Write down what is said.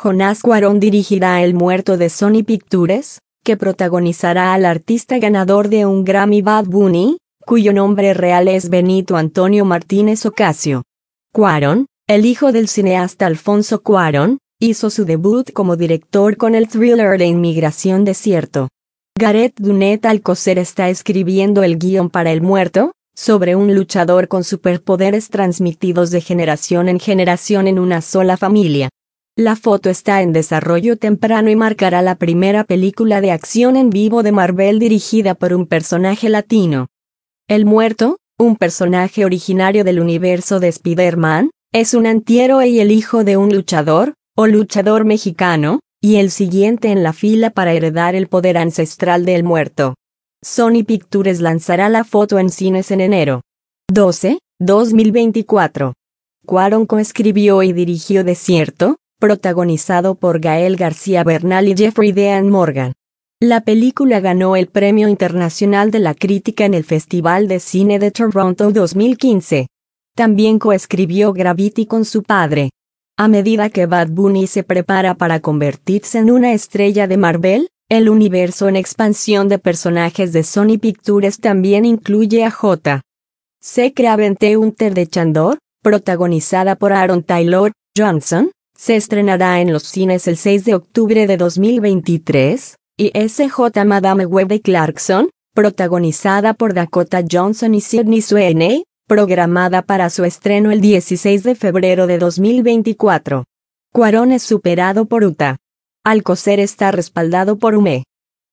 Jonas Cuarón dirigirá El Muerto de Sony Pictures, que protagonizará al artista ganador de un Grammy Bad Bunny, cuyo nombre real es Benito Antonio Martínez Ocasio. Cuarón, el hijo del cineasta Alfonso Cuarón, hizo su debut como director con el thriller de inmigración Desierto. Gareth Dunet Alcocer está escribiendo el guión para El Muerto, sobre un luchador con superpoderes transmitidos de generación en una sola familia. La foto está en desarrollo temprano y marcará la primera película de acción en vivo de Marvel dirigida por un personaje latino. El Muerto, un personaje originario del universo de Spider-Man, es un antihéroe y el hijo de un luchador, o luchador mexicano, y el siguiente en la fila para heredar el poder ancestral del Muerto. Sony Pictures lanzará la foto en cines en enero 12, 2024. Cuarón coescribió y dirigió Desierto, protagonizado por Gael García Bernal y Jeffrey Dean Morgan. La película ganó el Premio Internacional de la Crítica en el Festival de Cine de Toronto 2015. También coescribió Gravity con su padre. A medida que Bad Bunny se prepara para convertirse en una estrella de Marvel, el universo en expansión de personajes de Sony Pictures también incluye a J.C. Cravente Hunter de Chandor, protagonizada por Aaron Taylor Johnson, se estrenará en los cines el 6 de octubre de 2023, y S.J. Madame Web de Clarkson, protagonizada por Dakota Johnson y Sydney Sweeney, programada para su estreno el 16 de febrero de 2024. Cuarón es superado por Uta. Alcocer está respaldado por UME.